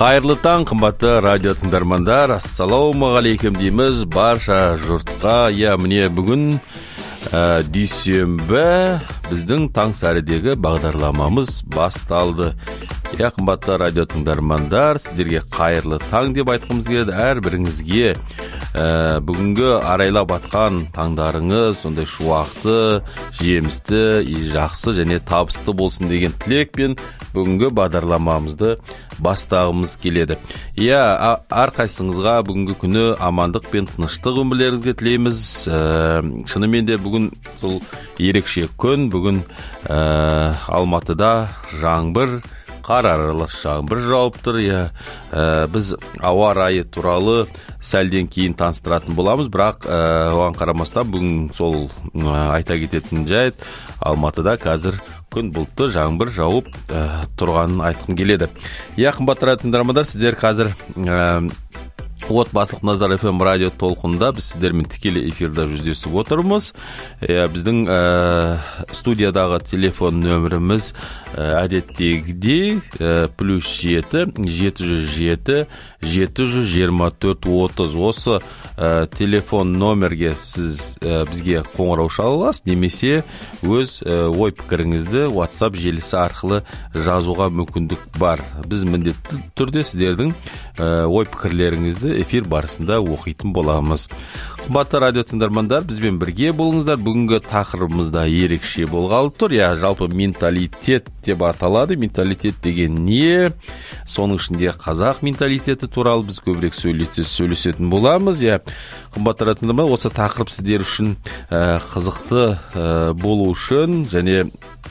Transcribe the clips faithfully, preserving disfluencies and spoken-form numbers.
Қайырлы таң, қымбатты радио тыңдармандар, ассалаумағалейкум дейміз барша жұртқа. Я міне бүгін ә, дүйсенбі біздің таң сәрідегі бағдарламамыз басталды. Я қымбатты радио тыңдармандар, сіздерге қайырлы таң деп айтқымыз келеді. Әрбіріңізге ә, бүгінгі арайлап атқан таңдарыңыз сондай шуақты, жемісті, жақсы және табысты болсын деген тілекпен бүгінгі бағдарламамызды бастағымыз келеді. Иә, әрқайсыңызға бүгінгі күні амандық пен тыныштық өмірлеріңізге тілейміз. Ә, шынымен де бүгін сол ерекше күн. Бүгін ә, Алматыда жаңбыр, қар аралас жаңбыр жауып тұр. Иә, ә, біз ауа райы туралы сәлден кейін таныстыратын боламыз, бірақ ә, оған қарамастан бүгін сол ә, айта кететін жайт, Алматыда қазір күн бұлтты, жаңбыр жауып ә, тұрғанын айтқым келеді. Иә, қымбатты радио тыңдармандар, сіздер қазір ә, отбасылық Назар эф эм радио толқынында біз сіздермен тікелей эфирда жүздесіп отырмыз. Ә, біздің ә, студиядағы телефон нөміріміз ә, әдеттегідей ә, плюс жеті жеті жүз жеті жеті жүз жиырма төрт отыз. Осы ә, телефон номерге сіз ә, бізге қоңырау шала аласыз, немесе өз ә, ой пікіріңізді WhatsApp желісі арқылы жазуға мүмкіндік бар. Біз міндетті түрде сіздердің ә, ой пікірлеріңізді эфир барысында оқитын боламыз. Қымбатты радио тыңдармандар, бізбен бірге болыңыздар. Бүгінгі тақырыбымызда ерекше болғалы тұр. Я жалпы менталитет деп аталады. Менталитет деген не? Соның ішінде қазақ менталитеті туралы біз көбірек сөйлесетін боламыз. Я қымбатты радио тыңдармандар, осы тақырып сіздер үшін ә, қызықты ә, болу үшін және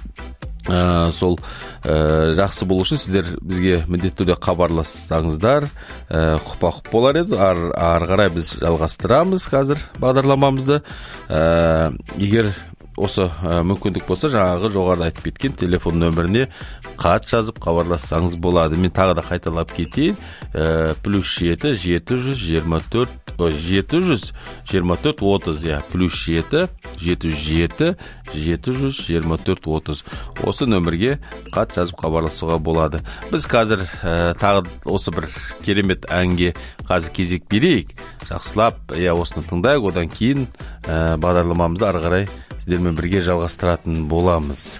Ә, сол ә, жақсы болу үшін сіздер бізге міндетті түрде хабарлассаңыздар ә, құпа-құп болар еді. Ар, ары қарай біз жалғастырамыз қазір бағдарламамызды. Ә, егер осы ә, мүмкіндік болса, жаңағы жоғарыда айтып кеткен телефон нөміріне хат жазып хабарлассаңыз болады. Мен тағы да қайталап кетейін. Ә, плюс жеті жеті жүз жиырма төрт жеті жүз жиырма төрт отыз. Я, плюс жеті жеті жүз жеті жеті жүз жиырма төрт отыз. Осы нөмірге хат жазып хабарласуға болады. Біз қазір ә, тағы осы бір керемет әнге қазір кезек берейік. Жақсылап, я осыны тыңдайық, одан кейін ә, бағдарламамызды ары қарай сіздермен бірге жалғастыратын боламыз.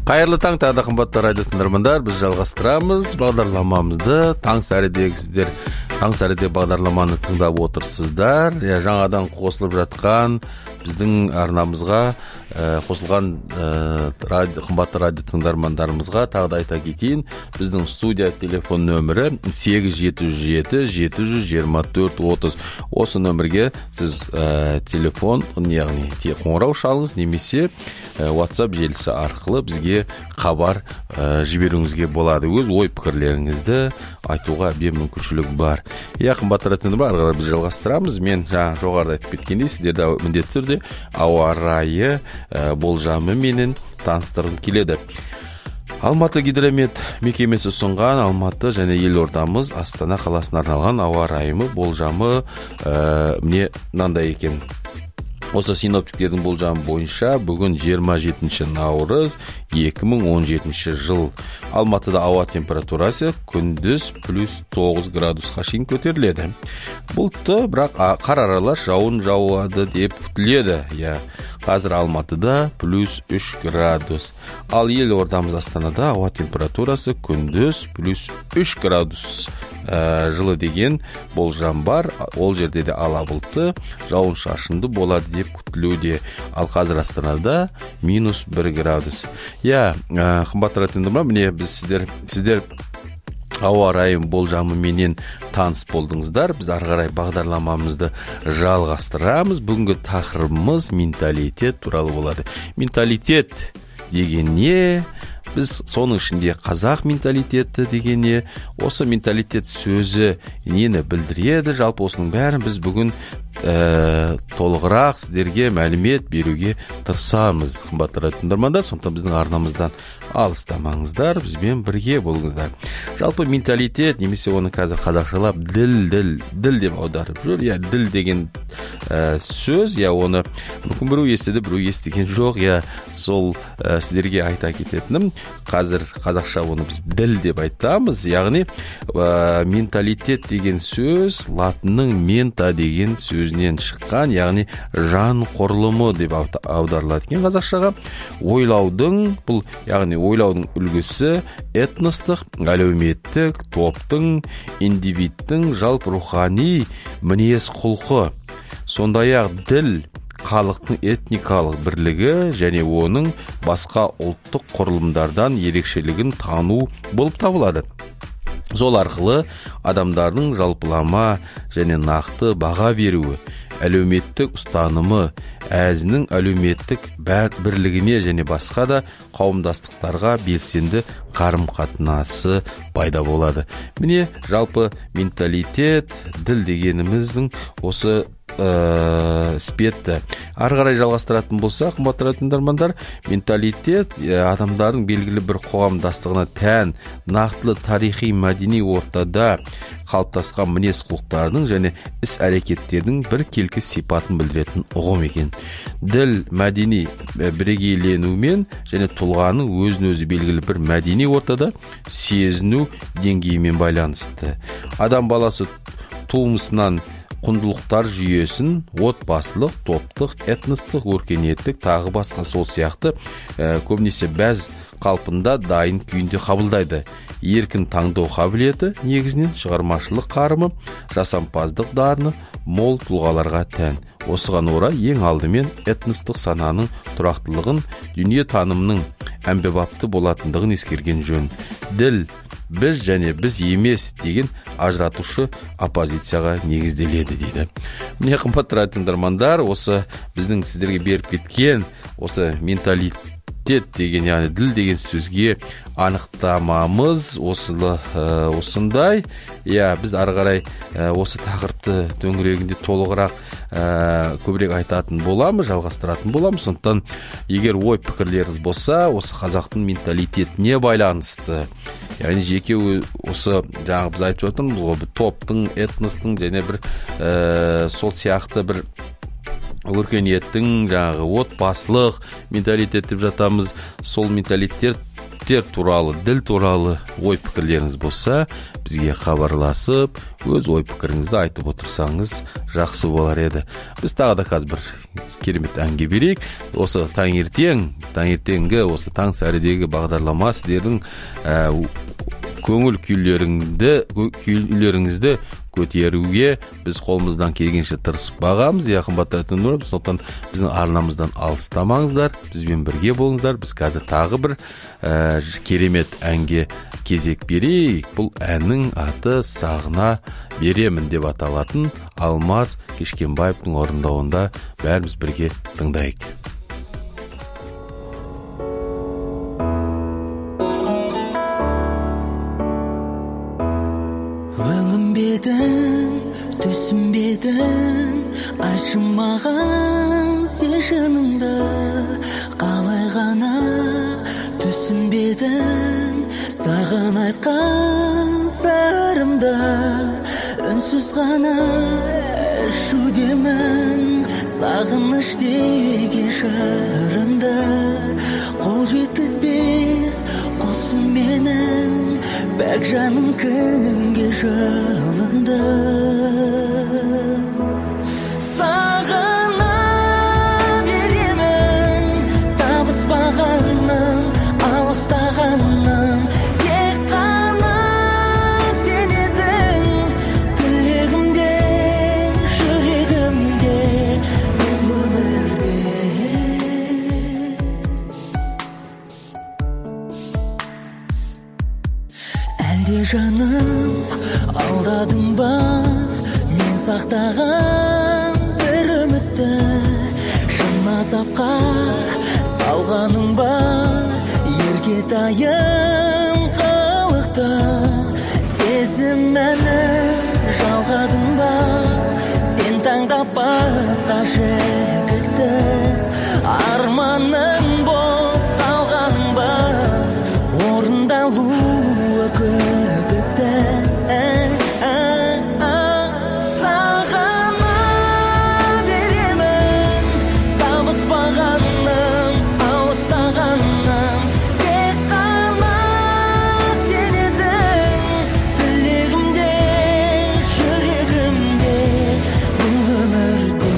Қайырлы таң, тағы да қымбатты радио тыңдармандар, біз жалғастырамыз бағдарламамызды. Таң сәрідегі сіздер таң сәріде бағдарламаны тыңдап отырсыздар. Я, жаңадан қосылып жатқан біздің арнамызға ә, қосылған ә, радио, қымбатты радио тыңдармандарымызға тағы да айта кетейін. Біздің студия телефон нөмірі сегіз жеті жүз жеті жеті жүз жиырма төрт отыз. Осы нөмірге сіз ә, телефон, яғни қоңырау шалыңыз, немесе ә, WhatsApp желісі арқылы бізге хабар ә, жіберуіңізге болады. Өз ой пікірлеріңізді айтуға бен мүмкіншілік бар. Я қымбатты радио тыңдармандар, ары қарай біз жалғастырамыз. Мен жаңа жоғарыда айтып кеткендей, сіздерді міндетті түрде ауа райы ә, болжамы менен таныстырғым келеді. Алматы гидромет мекемесі ұсынған Алматы және елордамыз Астана қаласына арналған ауа райы болжамы ә, міне мынандай екен. Осы синоптиктердің болжамы бойынша бүгін жиырма жетінші наурыз екі мың он жетінші жыл. Алматыда ауа температурасы күндіз плюс тоғыз градусқа шейін көтеріледі. Бұлтты, бірақ қар аралас жауын жауады деп күтіледі. Я, қазір Алматыда плюс үш градус. Ал елордамыз Астанада ауа температурасы күндіз плюс үш градус. Ә, жылы деген болжам бар. Ол жерде де ала бұлтты, жауын шашынды болады деп күтілуде. Ал қазір Астанада минус бір градус. Я, ә, қымбатты радио тыңдармандар, міне біз сіздер сіздер ауа райы болжамы менен таныс болдыңыздар. Біз ары қарай бағдарламамызды жалғастырамыз. Бүгінгі тақырыбымыз менталитет туралы болады. Менталитет деген не? Біз соның ішінде қазақ менталитеті деген не? Осы менталитет сөзі нені білдіреді? Жалпы осының бәрін біз бүгін ә, толығырақ сіздерге мәлімет беруге тырысамыз. Қымбатты радио тыңдармандар, сондықтан біздің арнамыздан алыстамаңыздар, бізбен бірге болыңыздар. Жалпы менталитет, немесе оны қазір қазақшалап діл, діл, діл деп аударып жүр. Я, діл деген ә, сөз, я оны мүмкін біреу естіді, біреу естіген жоқ. Я, сол ә, сіздерге айта кететінім, қазір қазақша оны біз діл деп айтамыз. Яғни ә, менталитет деген сөз латынның мента деген сөзінен шыққан, яғни жан құрылымы деп аударылады екен қазақшаға. Ойлаудың, бұл яғни ойлаудың үлгісі этностық, әлеуметтік, топтың, индивидтің жалпы рухани мінез құлқы. Сондай-ақ діл халықтың этникалық бірлігі және оның басқа ұлттық құрылымдардан ерекшелігін тану болып табылады. Сол арқылы адамдардың жалпылама және нақты баға беруі, әлеуметтік ұстанымы, әзінің әлеуметтік бірлігіне және басқа да қауымдастықтарға белсенді қарым-қатынасы пайда болады. Міне жалпы менталитет, діл дегеніміздің осы ә, спетті. Ары қарай жалғастыратын болса, қымбатты радио тыңдармандар, менталитет адамдардың белгілі бір қоғамдастығына тән, нақтылы тарихи мәдени ортада қалыптасқан мінез құлықтардың және іс-әрекеттердің бір келкі сипатын білдіретін ұғым екен. Діл мәдени бірегейленумен және тұлғаның өзін-өзі белгілі бір мәдени ортада сезіну деңгейімен байланысты. Адам баласы туымысынан құндылықтар жүйесін отбасылық, топтық, этностық, өркениеттік, тағы басқа сол сияқты ә, көбінесе бәз қалпында дайын күйінде қабылдайды. Еркін таңдау қабілеті негізінен шығармашылық қарымы, жасампаздық дарыны мол тұлғаларға тән. Осыған орай ең алдымен этностық сананың тұрақтылығын, дүние танымның әмбебапты болатындығын ескерген жөн. Діл біз және біз емес деген ажыратушы оппозицияға негізделеді дейді. Міне қымбатты радио тыңдармандар, осы біздің сіздерге беріп кеткен осы менталитет деген, яғни діл деген сөзге анықтамамыз осылы ә, осындай. Я, біз ары қарай ә, осы тақырыпты төңірегінде толығырақ ә, көбірек айтатын боламыз, жалғастыратын боламыз. Сондықтан егер ой пікірлеріңіз болса, осы қазақтың менталитетіне байланысты, яғни жеке осы жаңағы біз айтып отырмыз ғой, топтың, этностың және бір ә, сол сияқты бір өркениеттің жаңағы отбасылық менталитет деп жатамыз. Сол менталитет әдеттер туралы, діл туралы ой пікірлеріңіз болса, бізге хабарласып, өз ой пікіріңізді айтып отырсаңыз жақсы болар еді. Біз тағы да қазір бір керемет әнге берейік. Осы таңертең, таңертеңгі осы таң сәрідегі бағдарлама сіздердің ә, көңіл күйлеріңді, күйлеріңізді көтеруге біз қолымыздан келгенше тырысып бағамыз. Я қымбатты тыңдармандар, сондықтан біздің арнамыздан алыстамаңыздар, бізбен бірге болыңыздар. Біз қазір тағы бір ә, керемет әнге кезек берейік. Бұл әннің аты Сағына беремін деп аталатын Алмаз Кешкенбаевтың орындауында бәріміз бірге тыңдайық. Өңімбедің, түсінбедің, айтшы маған сен шыныңды. Қалай ғана түсінбедің, саған айтқан сырымды. Үнсіз ғана шудемін, сағыныш деген шырынды. Қол жеткізбес құсым менің, бәк жаным кімге жылынды. Сағына беремін, табыспағаным, алыстағаным. Тек қана сен едің, тілегімде, жүрегімде, бұл өмірде. Әлде жаным, алдадың ба, мен сақтаған бір үмітті. Шын азапқа салғаның ба, ерге дайын қылықты. Сезім мәні жалғадың ба, сен таңдап басқа жігітті. Арманың болып қалғаның ба, орындалуы күдікті. Сағына беремін, табыспағаным, алыстағаным. Тек қана сен едің, тілегімде, жүрегімде, бұл өмірде.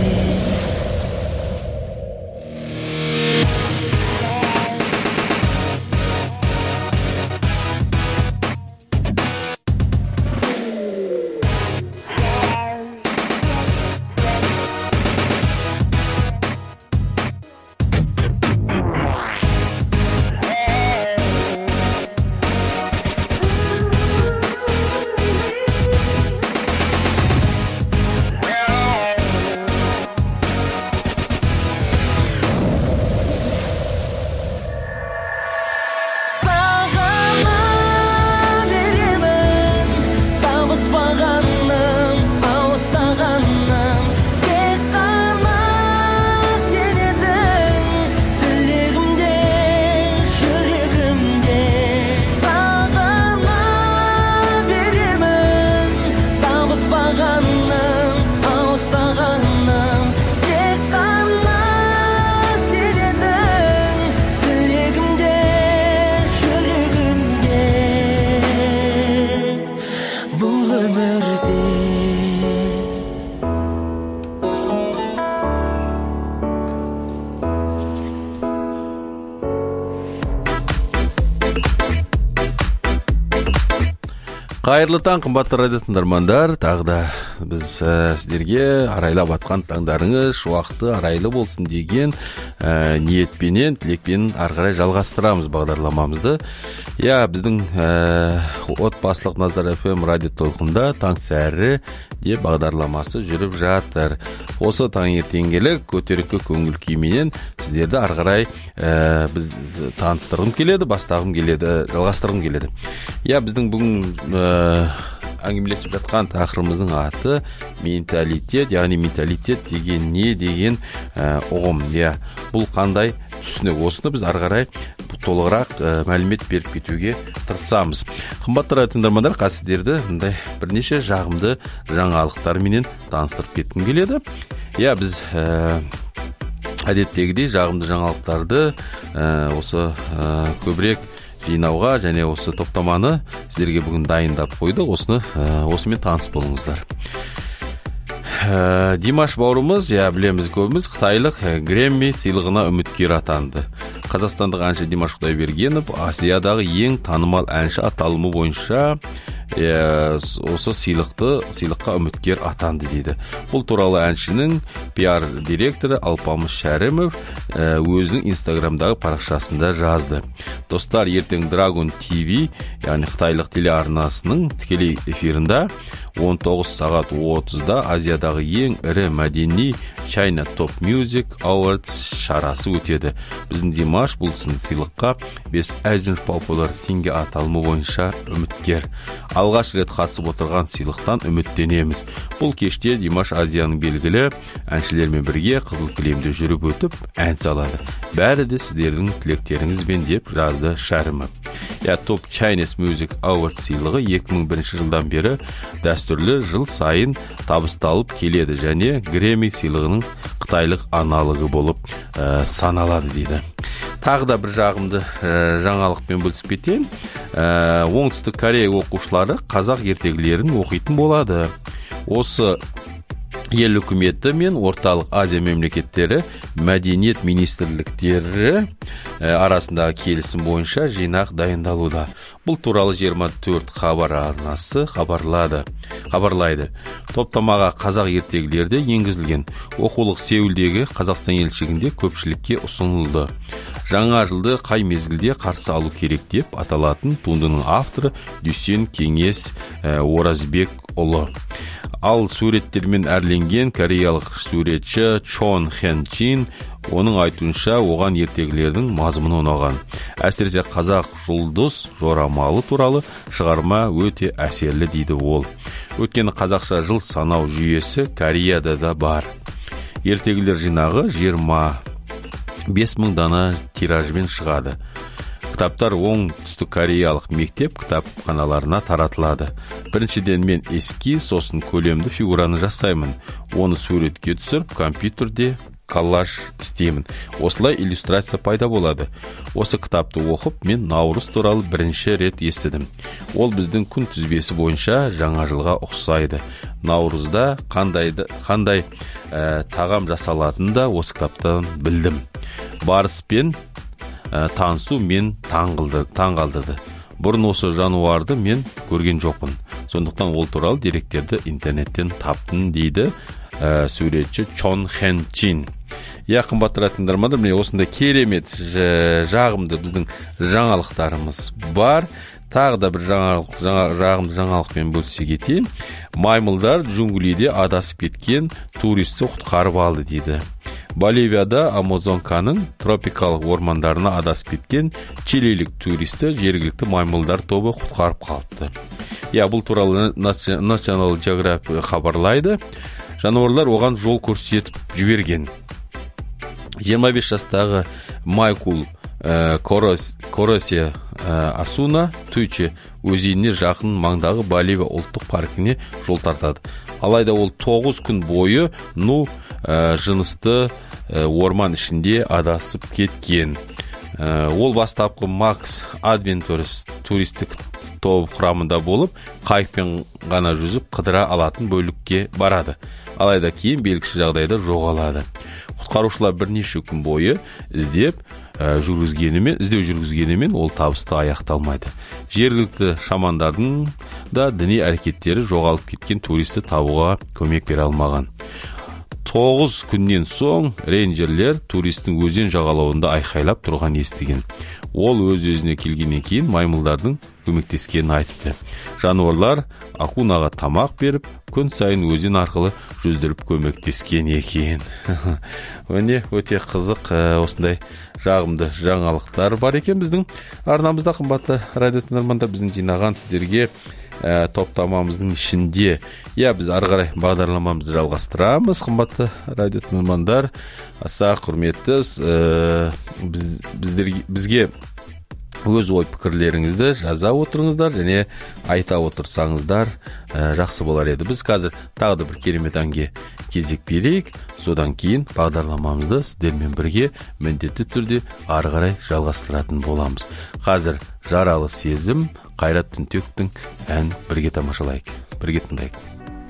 Қайырлы таң, қымбатты радио тыңдармандар. Тағы да біз ә, сіздерге арайлап атқан таңдарыңыз шуақты арайлы болсын деген ә, ниетпенен, тілекпен ары қарай жалғастырамыз бағдарламамызды. Я, біздің ә, отбасылық Назар эф эм радио толқында таң сәрі деп бағдарламасы жүріп жатыр. Осы таңертеңгілік көтеріңкі көңіл күйменен сіздерді ары қарай ә, біз таныстырғым келеді, бастағым келеді, жалғастырғым келеді. Я, біздің бүгін ә, әңгімелесіп жатқан тақырыбымыздың аты менталитет, яғни менталитет деген не деген ә, ұғым. Я, бұл қандай түсінік? Осыны біз ары қарай толығырақ ә, мәлімет беріп кетуге тырысамыз. Қымбатты радио тыңдармандар, қазір сіздерді мындай бірнеше жағымды жаңалықтарменен таныстырып кеткім келеді. Я, біз ә, әдеттегідей жағымды жаңалықтарды ә, осы ә, көбірек жинауға және осы топтаманы сіздерге бүгін дайындап қойдық. Осыны осымен таныс болыңыздар. Димаш бауырымыз, я білеміз көбіміз, қытайлық Грэмми сыйлығына үміткер атанды. Қазақстандық әнші Димаш Құдайбергенов Азиядағы ең танымал әнші аталымы бойынша осы сыйлықты сыйлыққа үміткер атанды дейді. Бұл туралы әншінің пиар директоры Алпамыс Шәрімов өзінің инстаграмдағы парақшасында жазды. Достар, ертең Dragon ти ви, яғни қытайлық телеарнасының тікелей эфирінде он тоғыз сағат отызда Азиядағы ең ірі мәдени China Top Music Awards шарасы өтеді. Біздің Димаш бұл сыйлыққа Best Asian Popular Singer аталымы бойынша үміткер. Алғаш рет қатысып отырған сыйлықтан үміттенеміз. Бұл кеште Димаш Азияның белгілі әншілермен бірге қызыл кілемде жүріп өтіп ән салады. Бәрі де сіздердің тілектеріңізбен деп жазды Шәрімов. Я Top Chinese Music Awards сыйлығы екі мың бірінші жылдан бері дәстүрлі жыл сайын табысталып келеді және Грэмми сыйлығының қытайлық аналогы болып ә, саналады дейді. Тағы да бір жағымды ә, жаңалықпен бөлісіп кетейін. Ә, Оңтүстік Корея оқушылары қазақ ертегілерін оқитын болады. Осы ел үкіметі мен орталық Азия мемлекеттері мәдениет министрліктері арасындағы келісім бойынша жинақ дайындалуда. Бұл туралы жиырма төрт хабар арнасы хабарлады. Хабарлайды. Топтамаға қазақ ертегілері де енгізілген. Оқулық Сеулдегі Қазақстан елшілігінде көпшілікке ұсынылды. Жаңа жылды қай мезгілде қарсы алу керек деп аталатын туындының авторы Дүйсен Кеңес Оразбек ұлы. Ал суреттермен әрленген кореялық суретші Чон Хэн Чин оның айтуынша оған ертегілердің мазмұны ұнаған. Әсіресе қазақ жұлдыз жорамалы туралы шығарма өте әсерлі дейді ол. Өйткені қазақша жыл санау жүйесі Кореяда да бар. Ертегілер жинағы жиырма бес мың дана тиражбен шығады. Кітаптар оңтүстік кореялық мектеп кітапханаларына таратылады. Біріншіден мен эскиз, сосын көлемді фигураны жасаймын. Оны суретке түсіріп, компьютерде коллаж істеймін. Осылай иллюстрация пайда болады. Осы кітапты оқып, мен Наурыз туралы бірінші рет естідім. Ол біздің күн тізбесі бойынша жаңа жылға ұқсайды. Наурызда қандай, қандай ә, тағам жасалатынын да осы кітаптан білдім. Барыспен ә, танысу мен таңғалдырды. Бұрын осы жануарды мен көрген жоқпын. Сондықтан ол туралы деректерді интернеттен таптым дейді ә, суретші Чон Хэн Чин. Я қымбатты тыңдармандар, міне осындай керемет жағымды біздің жаңалықтарымыз бар. Тағы да бір жаңалық, жаңа, жағымды жаңалықпен бөлісе кетейін. Маймылдар джунглиде адасып кеткен туристті құтқарып алды дейді. Боливияда Амазонканың тропикалық ормандарына адасып кеткен чилилік туристі жергілікті маймылдар тобы құтқарып қалыпты. Я, бұл туралы National Geographic хабарлайды. Жануарлар оған жол көрсетіп жіберген. жиырма бес жастағы Майкул ә, Коросия ә, Асуна Туйче өзеніне жақын маңдағы Боливия ұлттық паркіне жол тартады. Алайда ол тоғыз күн бойы ну ә, жынысты ә, орман ішінде адасып кеткен. Ә, ол бастапқы Макс Adventures туристік топ құрамында болып, қайықпен ғана жүзіп қыдыра алатын бөлікке барады. Алайда кейін белгісіз жағдайда жоғалады. Құтқарушылар бірнеше күн бойы іздеп ә, жүргізгенімен, іздеу жүргізгенімен ол табысты аяқталмайды. Жергілікті шамандардың да діни әрекеттері жоғалып кеткен туристі табуға көмек бере алмаған. Тоғыз күннен соң рейнджерлер туристің өзен жағалауында айқайлап тұрған естіген. Ол өз-өзіне келгеннен кейін маймылдардың көмектескенін айтыпты. Жануарлар акунаға тамақ беріп, күн сайын өзен арқылы жүздіріп көмектескен екен. Өне өте қызық осындай жағымды жаңалықтар бар екен біздің арнамызда. Қымбатты радио тыңдармандар, біздің жинаған сіздерге ә, топтамамыздың ішінде. Я, біз ары қарай бағдарламамызды жалғастырамыз. Қымбатты радио тыңдармандар, аса құрметті ә, біз, біздерге, бізге өз ой пікірлеріңізді жаза отырыңыздар және айта отырсаңыздар ә, жақсы болар еді. Біз қазір тағы да бір керемет әнге кезек берейік, содан кейін бағдарламамызды сіздермен бірге міндетті түрде ары қарай жалғастыратын боламыз. Қазір жаралы сезім, Қайрат Түнтектің ән бірге тамашалайық, бірге тыңдайық.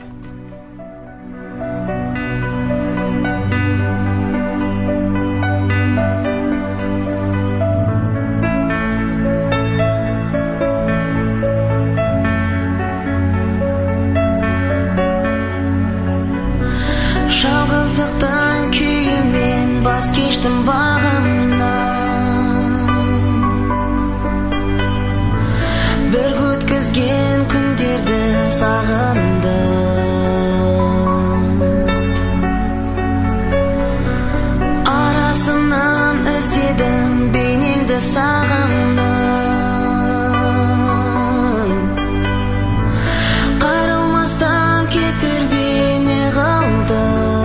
Жалғыздықтан күйіммен бас кештім бағымнан, бір өткізген күндерді сағындым. Арасынан іздедім бейнеңді сағындым. Қайрылмастан кетерде не қалды?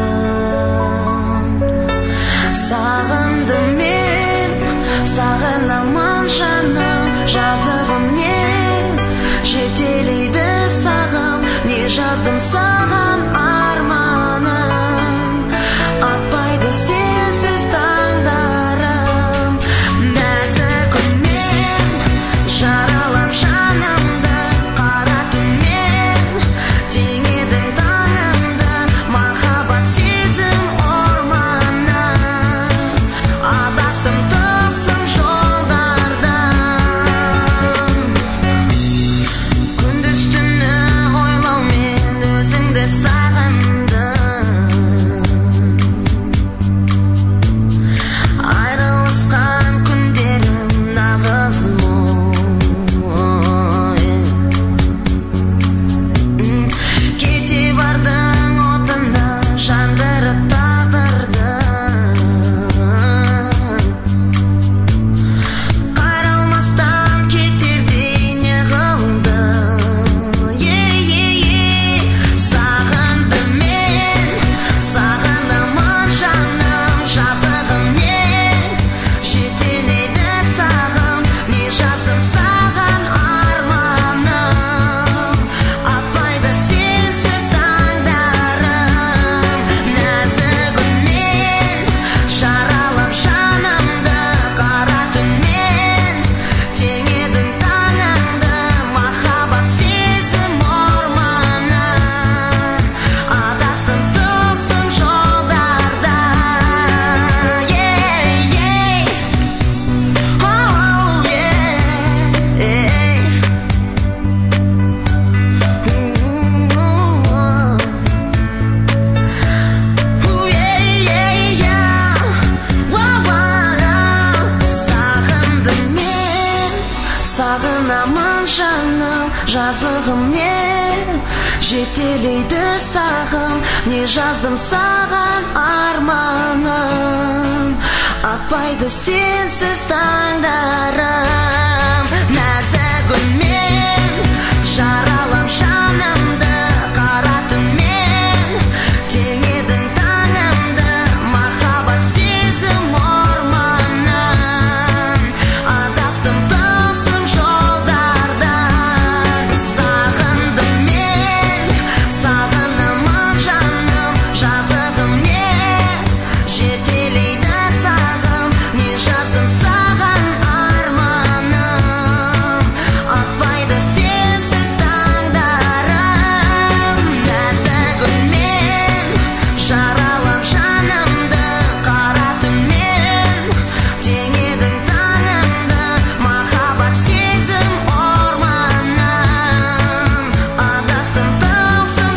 Сағындым мен, сағынамын жаным, жазығым не жетелейді сағым, не жаздым саған арманым, атпайды сенсіз таңдарым. Нәзік үнмен жаралап жанымды, қара түнмен теңедің таңымды, махаббат сезім орманнан адастым тылсым жолдардан. Күндіз түні ойлаумен өзіңді сағындым. Айрылысқан күндерім нағыз мұң. Кете бардың отына жандырып тағдырды. Қайрылмастан кетердей не қылды? Е-е-е, сағындым мен, сағынамын жаным, жазығым не жетелейді сағым, не жаздым саған арманым, атпайды сенсіз таңдарым. Нәзік үнмен жаралап жанымды, қара түнмен теңедің таңымды, махаббат сезім орманнан адастым тылсым жолдарда. Е-е-е, оу, е-е. Сағындым мен, сағынамын жаным, жазығым не жетелейді сағым, не жаздым саған арманым, атпайды сенсіз таңдарым. Нәзік үнмен жаралап жанымды, қара түнмен теңедің таңымды, махаббат сезім орманнан адастым тылсым жолдардан. Сағындым мен, сағынамын жаным, жазығым не жетелейді сағым, не жаздым саған арманым, атпайды сенсіз таңдарым. Нәзік үнмен жаралап жанымды, қара түнмен теңедің таңымды, махаббат сезім орманнан адастым тылсым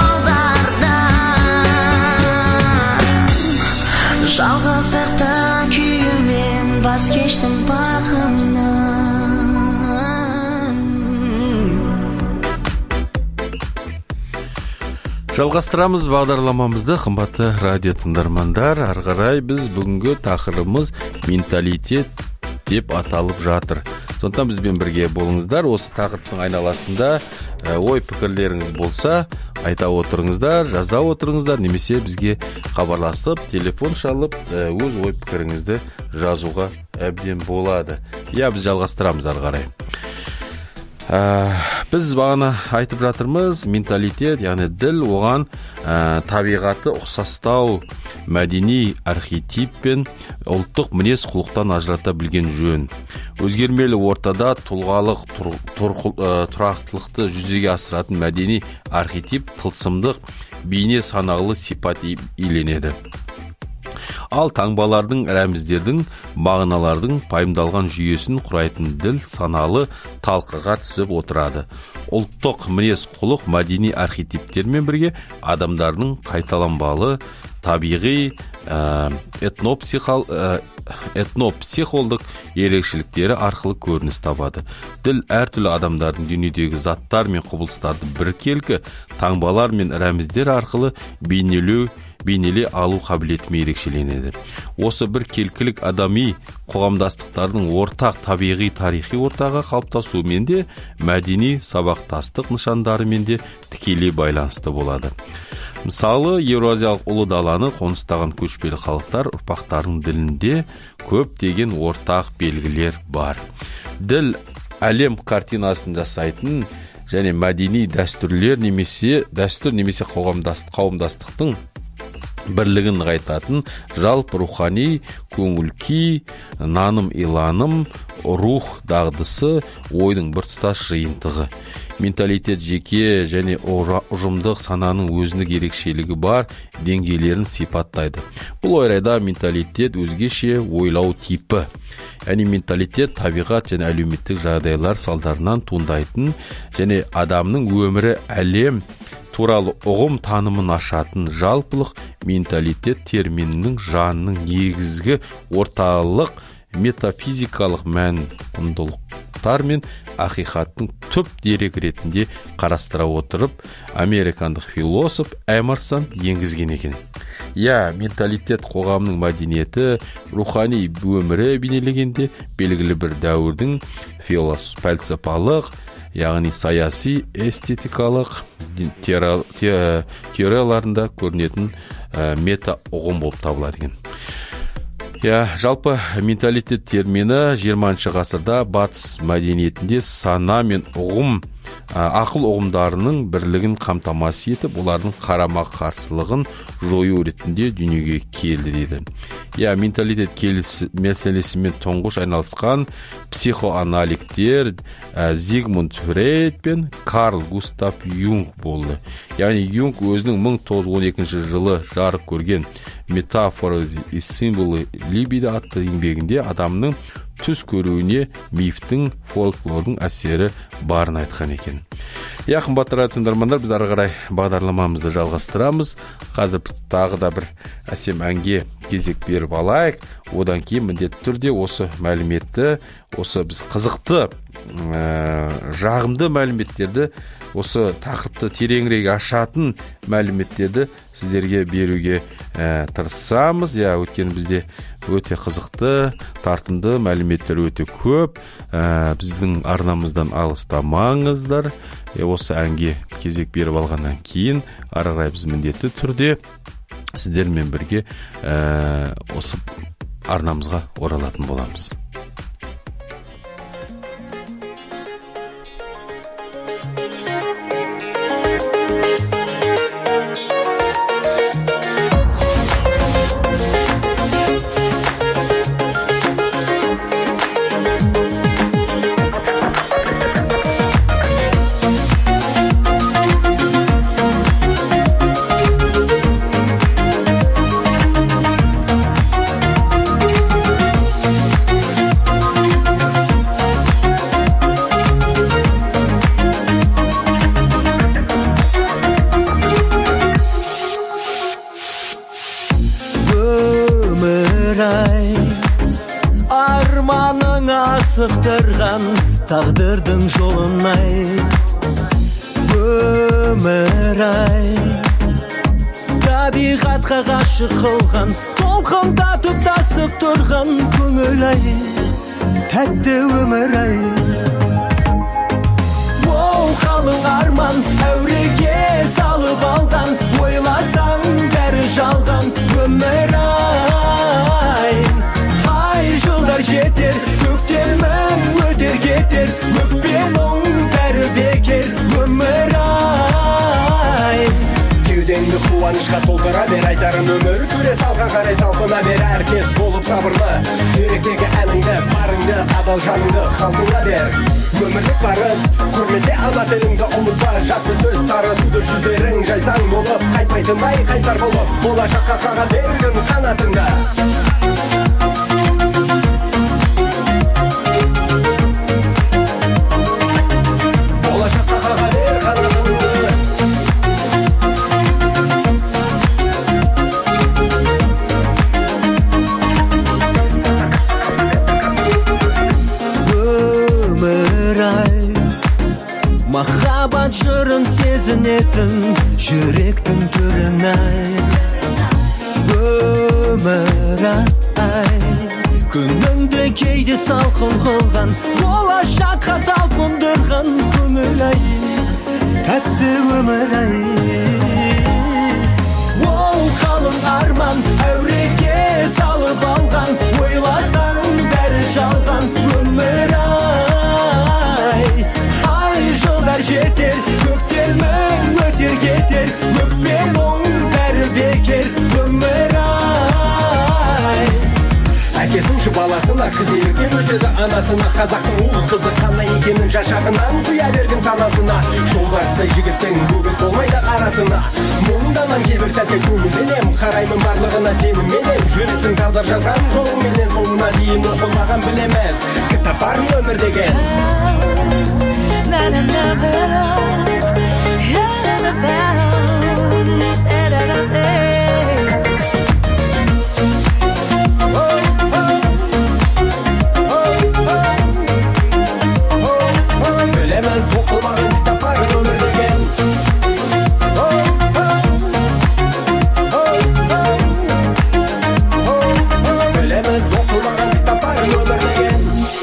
жолдардан. Жалғыздықтан күйіммен бас кештім бағымнан. Жалғастырамыз бағдарламамызды, қымбатты радио тыңдармандар. Ары қарай біз бүгінгі тақырыбымыз менталитет деп аталып жатыр. Сондықтан бізбен бірге болыңыздар. Осы тақырыптың айналасында ой пікірлеріңіз болса айта отырыңыздар, жаза отырыңыздар, немесе бізге хабарласып, телефон шалып, өз ой пікіріңізді жазуға әбден болады. Я біз жалғастырамыз ары қарай. Ә, біз бағана айтып жатырмыз, менталитет, яғни діл, оған ә, табиғаты ұқсастау мәдени архетип пен ұлттық мінез құлықтан ажырата білген жөн. Өзгермелі ортада тұлғалық тұр, тұр, ә, тұрақтылықты жүзеге асыратын мәдени архетип тылсымдық бейне саналы сипат иеленеді. Ал таңбалардың, рәміздердің, мағыналардың пайымдалған жүйесін құрайтын діл саналы талқыға түсіп отырады. Ұлттық мінез құлық мәдени архетиптермен бірге адамдардың қайталанбалы табиғи ә, этнопсихол, ә, этнопсихолдық ерекшеліктері арқылы көрініс табады. Діл әртүрлі адамдардың дүниедегі заттар мен құбылыстарды біркелкі таңбалар мен рәміздер арқылы бейнелеу бейнеле алу қабілетімен ерекшеленеді. Осы бір келкілік адами қоғамдастықтардың ортақ табиғи тарихи ортаға қалыптасуымен де мәдени сабақтастық нышандарымен де тікелей байланысты болады. Мысалы, Еуразиялық ұлы даланы қоныстаған көшпелі халықтар ұрпақтарының ділінде көптеген ортақ белгілер бар. Діл әлем картинасын жасайтын және мәдени дәстүрлер немесе дәстүр немесе қауымдастықтың бірлігін нығайтатын жалпы рухани көңіл-күй, наным-иланым, рух дағдысы, ойдың біртұтас жиынтығы. Менталитет жеке және ұжымдық сананың өзіндік ерекшелігі бар деңгейлерін сипаттайды. Бұл орайда менталитет өзгеше ойлау типі. Яғни менталитет табиғат және әлеуметтік жағдайлар салдарынан туындайтын және адамның өмірі, әлем туралы ұғым танымын ашатын жалпылық менталитет терминінің жанының негізгі орталық метафизикалық мән құндылықтар мен ақиқаттың түп дерек ретінде қарастыра отырып, американдық философ Эмерсон енгізген екен. Я, менталитет қоғамның мәдениеті, рухани өмірі бейнелегенде белгілі бір дәуірдің философ-пәлсапалық, яғни саяси, эстетикалық теорияларында көрінетін ә, мета ұғым болып табылады екен. Я, жалпы менталитет термині жиырмасыншы ғасырда батыс мәдениетінде сана мен ұғым, ақыл ұғымдарының бірлігін қамтамасыз етіп, олардың қарама қарсылығын жою ретінде дүниеге келді дейді. Я, менталитет мәселесімен тұңғыш айналысқан психоаналитиктер Зигмунд Фрейд пен Карл Густав Юнг болды. Яғни Юнг өзінің мың тоғыз жүз он екінші жылы жарық көрген метафора и символы либидо атты еңбегінде адамның түс көруіне мифтің, фольклордың әсері барын айтқан екен. Я, қымбатты тыңдармандар, біз ары қарай бағдарламамызды жалғастырамыз. Қазір тағы да бір әсем әнге кезек беріп алайық. Одан кейін міндетті түрде осы мәліметті, осы біз қызықты, ә, жағымды мәліметтерді, осы тақырыпты тереңірек ашатын мәліметтерді сіздерге беруге ә, тырысамыз. Я, өткен бізде өте қызықты, тартымды мәліметтер өте көп. Ә, біздің арнамыздан алыстамаңыздар. Е, осы әнге кезек беріп алғаннан кейін ары қарай біз міндетті түрде сіздермен бірге ә, осы арнамызға оралатын боламыз. Асықтырған тағдырдың жолынай, өмір-ай, табиғатқа ғашық қылған, толқындатып тасып тұрған көңіл-ай, тәтті өмір-ай. Оу, қалың арман әуреге салып алған, ойласаң бәрі жалған өмір ай. Ай жылдар жетер, көктемің өтер кетер, өкпе мұң бәрі бекер өмір ай. Кеудеңді қуанышқа толтыра бер, айтарын өмір көре салға қарай талпына бер. Әркез болып сабырлы, жүректегі әніңді, барыңды, адал жаныңды халқыңа бер. Өмірлік парыз, құрмете ана тіліңді ұмытпа. Жақсы сөз таратуды жүзерің жайсаң болып, қайтпайтындай қайсар болып, болашаққа қаға бердің қанатыңда. Болашаққа қаға бер қанатыңды. Махаббат жырын сезінетін жүректің түрін ай. Өмір ай, күніңді кейде салқын қылған, болашаққа талпындырған көңіл ай, тәтті өмір ай. Ол қалың арман әуреге салып алған, ойласаң бәрі жалған өмір ай. Ай жылдар жетер, көктемің өтер кетер, өкпе мұң бәрі бекер өмір ай. Әкесін баласына, қыз ерке өседі анасына. Қазақтың ұл қызы қандай екенін жашағынан құя берген санасына. Жолбарыстай жігіттің бүгін болмайды арасына. Мұңданан кейбір сәтте көңілденем, қараймын барлығына сенімменен. Жүресің тағдыр жазған жолыңменен, соңына дейін оқылмаған білемez кітап бар өмір деген. Білемez оқылмаған кітап бар өмір деген. Білемez оқылмаған кітап бар өмір деген.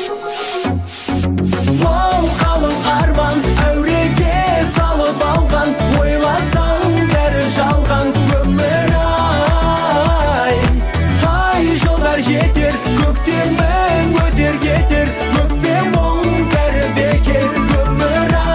Ол қалың арман әуреге салып алған, ойласаң бәрі жалған өмір ай. Ай жылдар жетер, көктемің өтер кетер, өкпе мұң бәрі бекер өмір ай.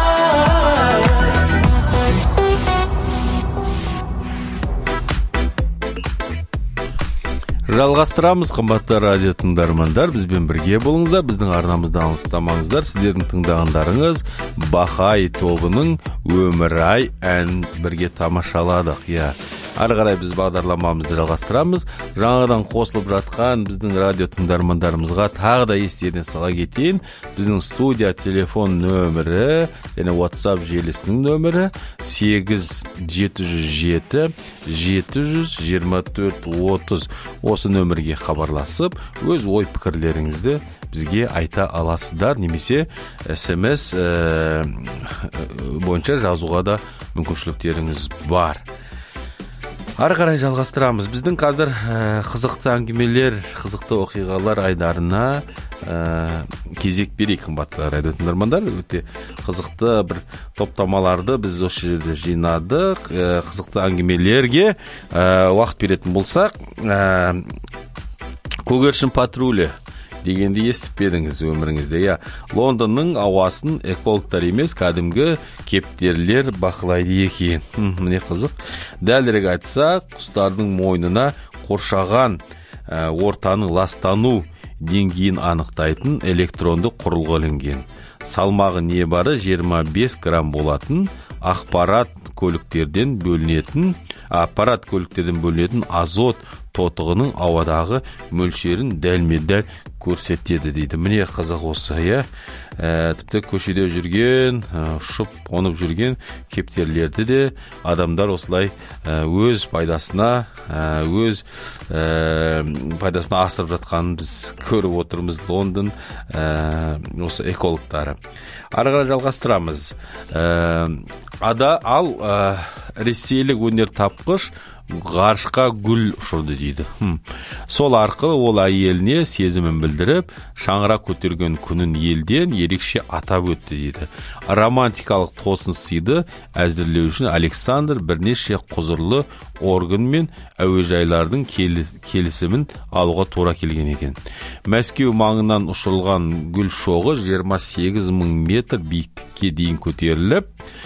Жалғастырамыз, қымбатты радио тыңдармандар, бізбен бірге болыңыздар, біздің арнамызды алыстамаңыздар. Сіздердің тыңдағандарыңыз Бахай тобының Өмір ай ән бірге тамашаладық. Я ары қарай біз бағдарламамызды жалғастырамыз. Жаңадан қосылып жатқан біздің радио тыңдармандарымызға тағы да естеріне сала кетейін. Біздің студия телефон нөмірі және WhatsApp желісінің нөмірі сегіз жеті жүз жеті жеті жүз жиырма төрт отыз. Осы нөмірге хабарласып, өз ой пікірлеріңізді бізге айта аласыздар, немесе смс бойынша жазуға да мүмкіншіліктеріңіз бар. Ары қарай жалғастырамыз. Біздің қазір қызықты әңгімелер, қызықты оқиғалар айдарына кезек берейік, қымбатты радио тыңдармандар. Өте қызықты бір топтамаларды біз осы жерде жинадық. Қызықты әңгімелерге уақыт беретін болсақ, көгершін патрулі дегенді естіп педіңіз өміріңізде. Я, Лондонның ауасын экологтар емес, кәдімгі кептерлер бақылайды екен. Міне қызық. Дәлірек айтсақ, құстардың мойнына қоршаған ортаның ластану деңгейін анықтайтын электронды құрылғы ілінген. Салмағы небары жиырма бес грамм болатын ақпарат көліктерден бөлінетін аппарат көліктерден бөлінетін азот тотығының ауадағы мөлшерін дәлме-дәл көрсетеді дейді. Міне қызық осы, иә. Тіпті көшеде жүрген, ұшып, қонып жүрген кептерлерді де адамдар осылай өз пайдасына, өз пайдасына асырып жатқанын біз көріп отырмыз. Лондон осы экологтары. Ары қарай жалғастырамыз. Ада ал ресейлік өнер тапқыш ғарышқа гүл ұшырды дейді. Сол арқылы ол әйеліне сезімін білдіріп, шаңырақ көтерген күнін елден ерекше атап өтті дейді. Романтикалық тосын сыйды әзірлеу үшін Александр бірнеше құзырлы орган мен әуежайлардың келісімін алуға тура келген екен. Мәскеу маңынан ұшырылған гүл шоғы жиырма сегіз мың метр биіктікке дейін көтеріліп,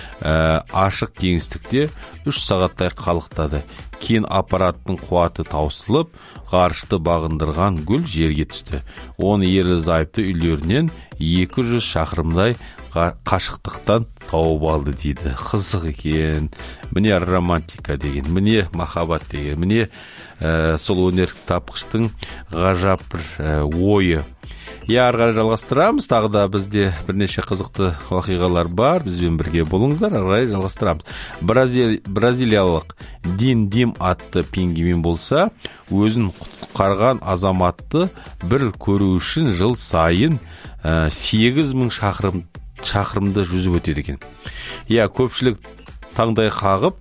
ашық кеңістікте үш сағаттай қалықтады. Кейін аппараттың қуаты таусылып, ғарышты бағындырған гүл жерге түсті. Оны ерлі-зайыпты үйлерінен екі жүз шақырымдай қашықтықтан тауып алды дейді. Қызық екен. Міне романтика деген, міне махаббат деген, міне ә, сол өнер тапқыштың ғажап бір ә, ойы. Я ары қарай жалғастырамыз. Тағы да бізде бірнеше қызықты оқиғалар бар. Бізбен бірге болыңыздар. Ары қарай жалғастырамыз. Бразил, бразилиялық Дин Дим атты пингвин болса, өзін құтқарған азаматты бір көру үшін жыл сайын ә, сегіз мың шақырым шақырымды жүзіп өтеді екен. Я, көпшілік таңдай қағып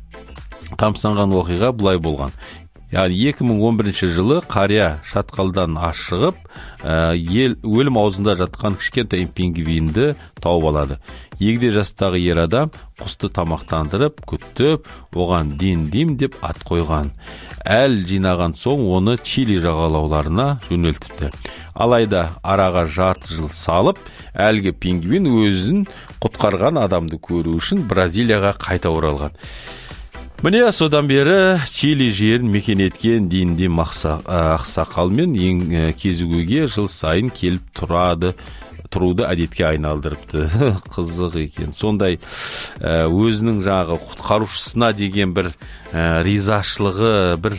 тамсанған оқиға бұлай болған. Яғни екі мың он бірінші жылы қария шатқалдан ашығып, ә, ел өлім аузында жатқан кішкентай пингвинді тауып алады. Егде жастағы ер адам құсты тамақтандырып, күтіп, оған Дин Дим деп ат қойған. Әл жинаған соң оны Чили жағалауларына жөнелтіпті. Алайда араға жарты жыл салып, әлгі пингвин өзін құтқарған адамды көру үшін Бразилияға қайта оралған. Міне содан бері Чили жерін мекен еткен Дин Дим ақсақалмен ең кезігуге жыл сайын келіп тұрады, тұруды әдетке айналдырыпты. Қызық екен. Сондай өзінің жаңағы құтқарушысына деген бір ризашылығы, бір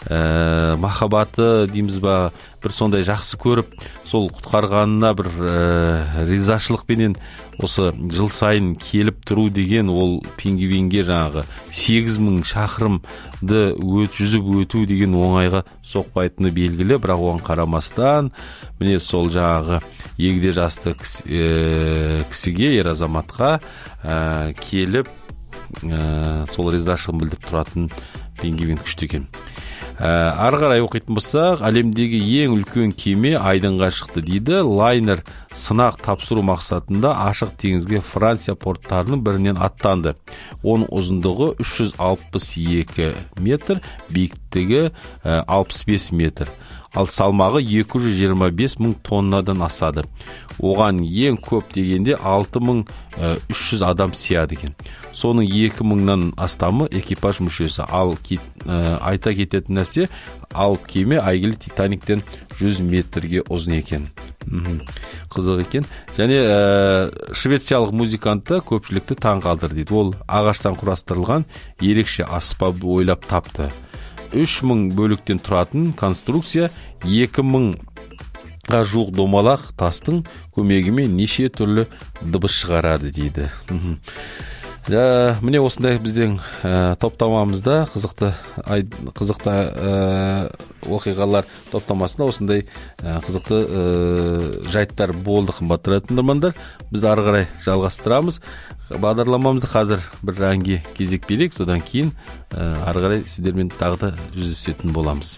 махаббаты дейміз ба, бір сондай жақсы көріп, сол құтқарғанына бір ризашылықпенен осы жыл сайын келіп тұру деген, ол пингвинге жаңағы сегіз мың шақырымды өт жүзіп өту деген оңайға соқпайтыны белгілі. Бірақ оған қарамастан, міне сол жаңағы егде жасты кісіге, ер азаматқа келіп сол ризашылығын білдіріп тұратын пингвин күшті екен. Ары қарай оқитын болсақ, әлемдегі ең үлкен кеме айдынға шықты дейді. Лайнер сынақ тапсыру мақсатында ашық теңізге Франция порттарының бірінен аттанды. Оның ұзындығы үш жүз алпыс екі метр, биіктігі алпыс бес метр. Ал салмағы екі жүз жиырма бес мың тоннадан асады. Оған ең көп дегенде алты мың үш жүз адам сияды екен. Соның екі мыңнан астамы экипаж мүшесі. Ал кет, ә, айта кететін нәрсе, ал кеме әйгілі Титаниктен жүз метрге ұзын екен. Қызық екен. Және ә, швециялық музыканты көпшілікті таң қалдырды дейді. Ол ағаштан құрастырылған ерекше аспапты ойлап тапты. үш мың бөліктен тұратын конструкция екі мыңға жуық домалақ тастың көмегімен неше түрлі дыбыс шығарады дейді. Ja, міне осындай біздің ә, топтамамызда қызықты ай, қызықты ә, оқиғалар топтамасында осындай ә, қызықты ә, жайттар болды, қымбатты тыңдармандар. Біз ары қарай жалғастырамыз. Бағдарламамызды қазір бір әнге кезек берейік, содан кейін ә, ары қарай сіздермен тағы да жүздесетін боламыз.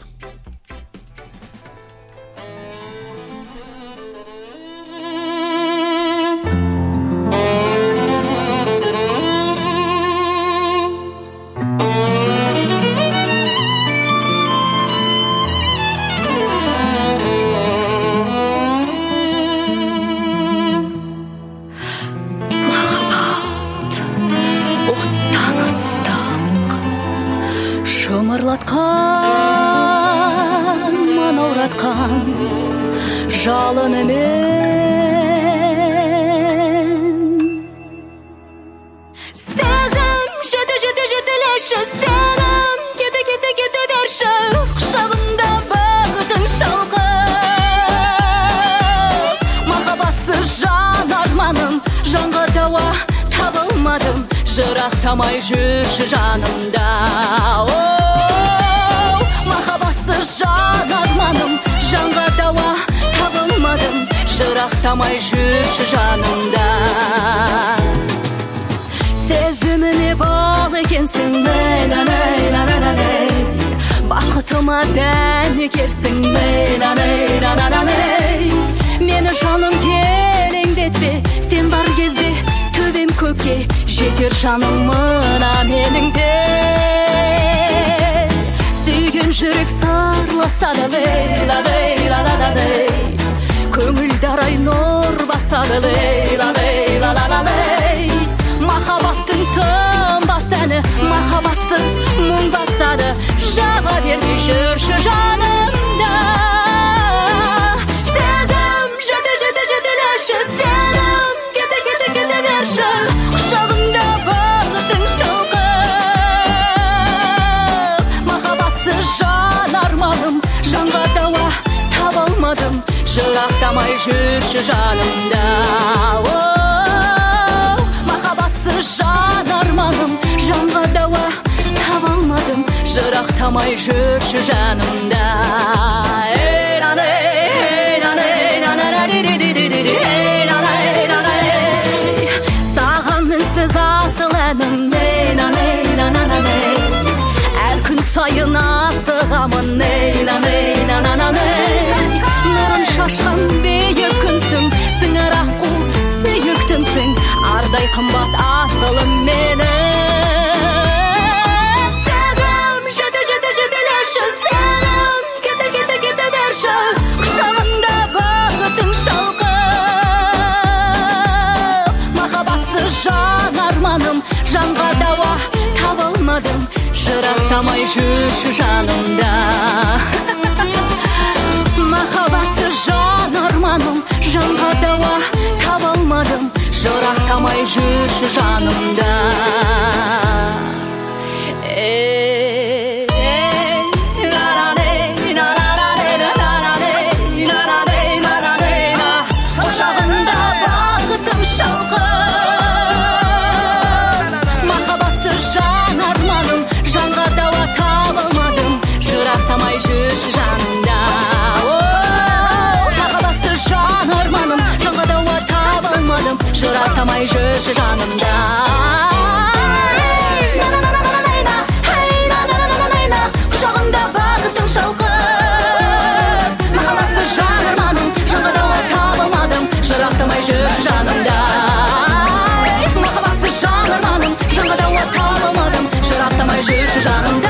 Шымырлатқан, манауратқан жалынымен сезім жеді-жеді-жетілеші, сенім кете-кете-кете берші, құшағында бақытың шалқып. Махаббатсыз жан арманым, жанға дауа табылмадым, жырақтамай жүрші жанымда. Жан арманым, жанға дауа табылмадым, жырақтамай жүрші жанымда. Сезіміне бал екенсің, ләй-ләй-ләй-ләй-ләй. бақытыма дәнекерсің, ней-на-ней-на-на-ней. Мені жаным елеңдетпе, сен бар кезде төбем көкке жетер жаным мына менің де. Сүйген жүрек сарласады, лей-ла-лей-ла-ла-лей. Көңіл дарай нұр басады, лей-ла-лей-ла-ла-лей. Махаббаттың тынбас әні, махаббатсыз мұң басады. Жаға бермей жүрші жанымда. Сезім жете жете жетелеші, сенім кете кете кете берші. Құшағымда бақыттың шалқы, махаббатсыз жан арманым, жанға дауа таба алмадым. Жырақтамай жүрші жанымда. Махаббатсыз жан арманым, жанға дауа таба алмадым. Жырақтамай жүрші жанымда. Саған мінсіз асыл әнім, әр күн сайын асығамын, нұрын шашқан бейік күнсің, сіңір аққу сүйіктімсің, ардай қымбат асылым мені. Сезім жете жете жетелеші, сенім кете кете кете берші. Құшағында бақыттың шалқы, махаббатсыз жан арманым, жанға дауа таба алмадым. Жырақтамай жүрші жанымда. Махаббатсыз жан арманым, жанға дауа таба алмадым. Жырақтамай жүрші жанымда. Құшағында бақыттың шалқы, махаббатсыз жан арманым, жанға дауа таба алмадым. Жырақтамай жүрші жанымда. Махаббатсыз жан арманым, жанға дауа таба алмадым. Жырақтамай жүрші жанымда. Құшағында бақыттың шалқы, махаббатсыз жан арманым, жанға дауа таба алмадым. Жырақтамай жүрші жанымда. Махаббатсыз жан арманым, жанға дауа таба алмадым. Жырақтамай жүрші жанымда.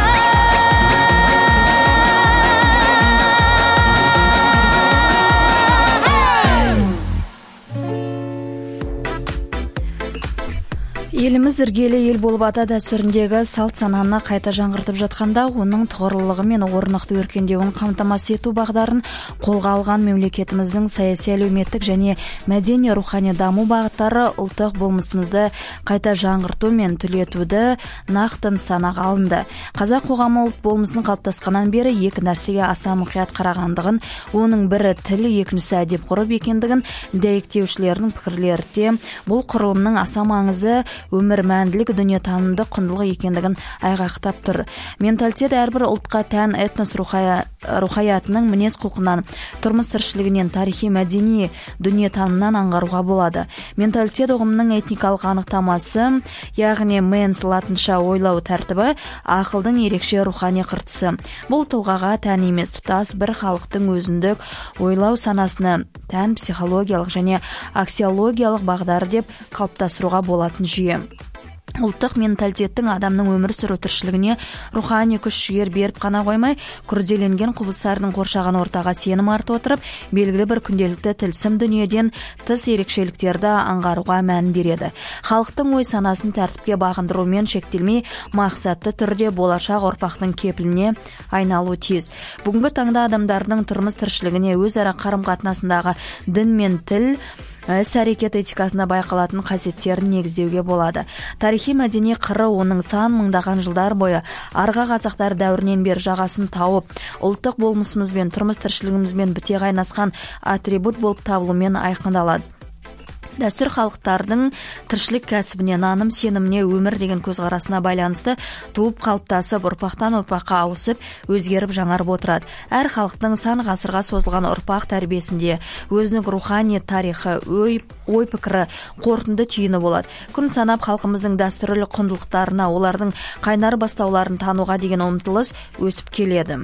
Еліміз іргелі ел болып ата дәстүріндегі салт сананы қайта жаңғыртып жатқанда, оның тұғырлығы мен орнықты өркендеуін қамтамасыз ету бағдарын қолға алған мемлекетіміздің саяси, әлеуметтік және мәдени рухани даму бағыттары ұлттық болмысымызды қайта жаңғырту мен түлетуді нақты нысанаға алынды. Қазақ қоғамы ұлт болмысын қалыптасқаннан бері екі нәрсеге аса мұқият қарағандығын, оның бірі тіл, екіншісі әдеп ғұрып екендігін дәйектеушілердің пікірлерінде бұл құрылымның аса маңызды өмір мәнділік дүниетанымдық құндылық екендігін айғақтап тұр. Менталитет әрбір ұлтқа тән этнос рухаятының мінез құлқынан, тұрмыс тіршілігінен, тарихи мәдени дүниетанымнан аңғаруға болады. Менталитет ұғымының этникалық анықтамасы, яғни менс латынша ойлау тәртібі, ақылдың ерекше рухани қыртысы. Бұл тұлғаға тән емес, тұтас бір халықтың өзіндік ойлау санасына тән психологиялық және аксиологиялық бағдары деп қалыптастыруға болатын жүйе. Ұлттық менталитеттің адамның өмір сүру тіршілігіне рухани күш-жігер беріп қана қоймай, күрделенген құбылыстардың қоршаған ортаға сенім арта отырып, белгілі бір күнделікті тылсым дүниеден тыс ерекшеліктерді аңғаруға мән береді. Халықтың ой санасын тәртіпке бағындырумен шектелмей, мақсатты түрде болашақ ұрпақтың кепіліне айналу тиіс. Бүгінгі таңда адамдардың тұрмыс тіршілігіне, өзара қарым-қатынасындағы дін мен тіл, іс-әрекет этикасында байқалатын қасиеттерін негіздеуге болады. Тарихи мәдени қыры оның сан мыңдаған жылдар бойы арғы қазақтар дәуірінен бері жағасын тауып, ұлттық болмысымызбен, тұрмыс тіршілігімізбен біте қайнасқан атрибут болып табылумен айқындалады. Дәстүр халықтардың тіршілік кәсібіне, наным сеніміне, өмір деген көзқарасына байланысты туып қалыптасып, ұрпақтан ұрпаққа ауысып, өзгеріп жаңарып отырады. Әр халықтың сан ғасырға созылған ұрпақ тәрбиесінде өзінің рухани тарихы, ой, ой пікірі, қорытынды түйіні болады. Күн санап халқымыздың дәстүрлі құндылықтарына, олардың қайнар бастауларын тануға деген ұмтылыс өсіп келеді.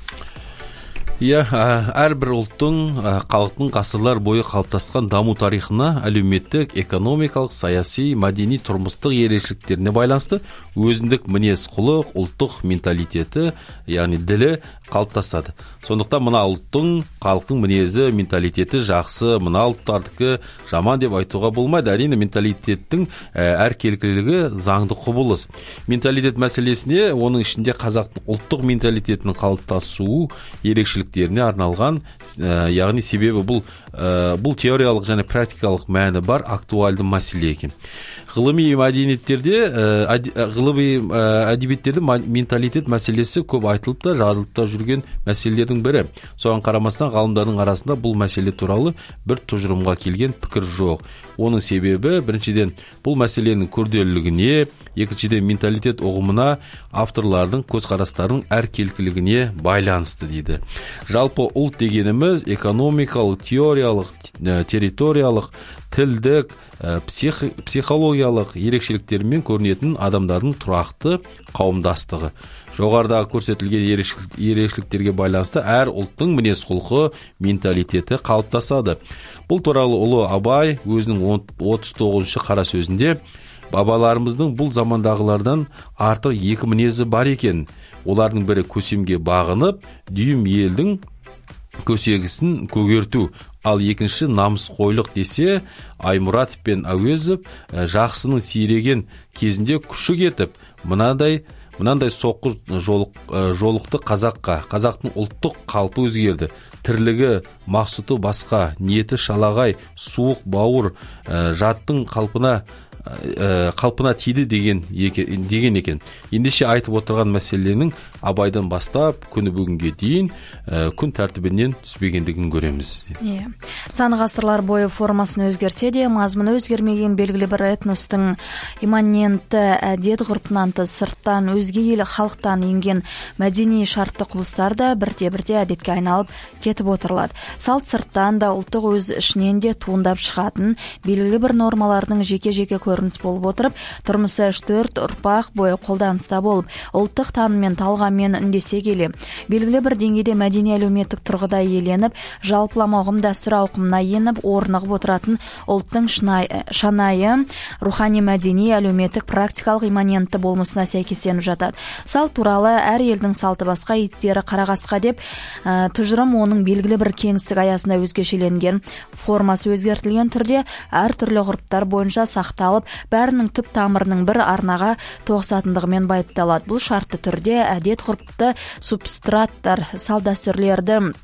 Иә, әрбір ұлттың, халықтың ғасырлар бойы қалыптасқан даму тарихына, әлеуметтік, экономикалық, саяси, мәдени, тұрмыстық ерекшеліктеріне байланысты өзіндік мінез құлық, ұлттық менталитеті, яғни ділі қалыптасады. Сондықтан мына ұлттың, халықтың мінезі, менталитеті жақсы, мына ұлттардікі жаман деп айтуға болмайды. Әрине менталитеттің әркелкілігі заңды құбылыс. Менталитет мәселесіне, оның ішінде қазақтың ұлттық менталитетінің қалыптасуы ерекшеліктеріне арналған, яғни себебі бұл бұл теориялық және практикалық мәні бар актуальды мәселе екен. Ғылыми мәдениеттерде, ғылыми әдебиеттерде менталитет мәселесі көп айтылып та, жазылып та жүрген мәселелердің бірі. Соған қарамастан ғалымдардың арасында бұл мәселе туралы бір тұжырымға келген пікір жоқ. Оның себебі, біріншіден, бұл мәселенің күрделілігіне, екіншіден, менталитет ұғымына, авторлардың көзқарастарының әркелкілігіне байланысты дейді. Жалпы ұлт дегеніміз экономикалық, теориялық, территориялық, тілдік, псих, психологиялық ерекшеліктермен көрінетін адамдардың тұрақты қауымдастығы. Жоғарыдағы көрсетілген ерекшеліктерге байланысты әр ұлттың мінез құлқы, менталитеті қалыптасады. Бұл туралы ұлы Абай өзінің отыз тоғызыншы қара сөзінде бабаларымыздың бұл замандағылардан артық екі мінезі бар екен. Олардың бірі көсемге бағынып, дүйім елдің көсегісін көгерту, ал екінші намыс қойлық десе, Аймұратов пен Әуезов жақсының сиреген кезінде күші кетіп, мынадай мынандай соққыр жолық, жолықты қазаққа, қазақтың ұлттық қалпы өзгерді. Тірлігі, мақсұты басқа, ниеті шалағай, суық бауыр, жаттың қалпына қалпына тиді деген деген екен. Ендеше айтып отырған мәселенің Абайдан бастап күні бүгінге дейін күн тәртібінен түспегендігін көреміз. Иә. Сан ғасырлар бойы формасын өзгерсе де, мазмұны өзгермеген белгілі бір этностың имманентті әдет ғұрпынан тыс сырттан өзге ел халықтан енген мәдени шартты құбылыстар да бірте-бірте әдетке айналып кетіп отырылады. Салт сырттан да ұлттық өз ішінен де туындап шығатын белгілі бір нормалардың жеке-жеке көрініс болып отырып, тұрмысы үш төрт ұрпақ бойы қолданыста болып, ұлттық таныммен талғаммен үндесе келе, белгілі бір деңгейде мәдени әлеуметтік тұрғыда еленіп, жалпылама ұғым дәстүр ауқымына еніп, орнығып отыратын ұлттың шанайы, рухани мәдени, әлеуметтік, практикалық имманентті болмысына сәйкестеніп жатады. Салт туралы әр елдің салты басқа, иттері қарағасқа деп, ә, тұжырым оның белгілі бір кеңістік аясында өзгешеленген, формасы өзгертілген түрде әр түрлі ғұрыптар бойынша сақталып, бәрінің түп тамырының бір арнаға тоғысатындығымен байыпталады. Бұл шартты түрде әдет ғұрыпты субстраттар, салт дәстүрлерді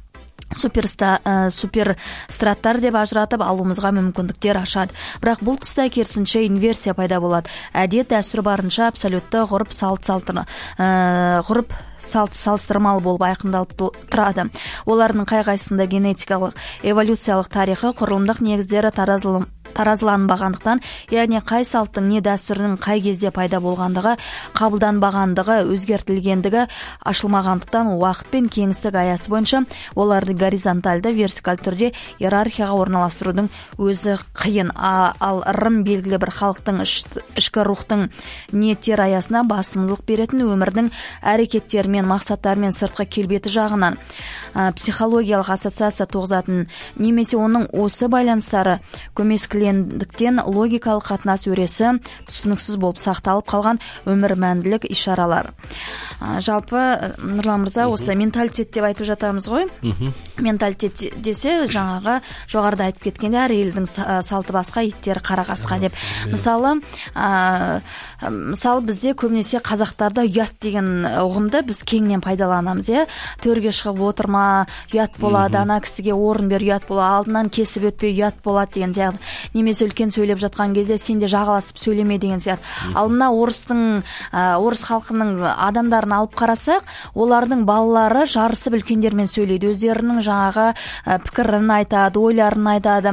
суперстраттар деп ажыратып алуымызға мүмкіндіктер ашады. Бірақ бұл тұста керісінше инверсия пайда болады. Әдет дәстүр барынша абсолютті ғұрып салт салтына ғұрып салт салыстырмалы болып айқындалып тұрады. Олардың қай-қайсында генетикалық, эволюциялық тарихы, құрылымдық негіздері таразылым таразыланбағандықтан, яғни қай салттың не дәстүрінің қай кезде пайда болғандығы, қабылданбағандығы, өзгертілгендігі ашылмағандықтан уақыт пен кеңістік аясы бойынша оларды горизонтальды, вертикаль түрде иерархияға орналастырудың өзі қиын. Ал ырым белгілі бір халықтың ішкі рухтың ниеттер аясына басымдылық беретін өмірдің әрекеттерімен, мақсаттарымен сыртқы келбеті жағынан психологиялық ассоциация туғызатын, немесе оның осы байланыстары көмескілендіктен логикалық қатынас өресі түсініксіз болып сақталып қалған өмір мәнділік ишаралар. Жалпы, Нұрлан мырза, осы менталитет деп айтып жатамыз ғой. Менталитет десе, жаңағы жоғарыда айтып кеткенде, әр елдің салты басқа, иттері қарағасқа деп. Мысалы, мысалы бізде көбінесе қазақтарда ұят деген ұғымды біз кеңінен пайдаланамыз, е? Төрге шығып отырма, ұят болады, ана кісіге орын бер, ұят болады, алдынан кесіп өтпей ұят болады деген сияқты. немесе үлкен сөйлеп жатқан кезде сен де жағаласып сөйлеме деген сияқты. Ал мына орыстың орыс халқының адамдарын алып қарасақ, олардың балалары жарысып үлкендермен сөйлейді, өздерінің жаңағы пікірін айтады, ойларын айтады.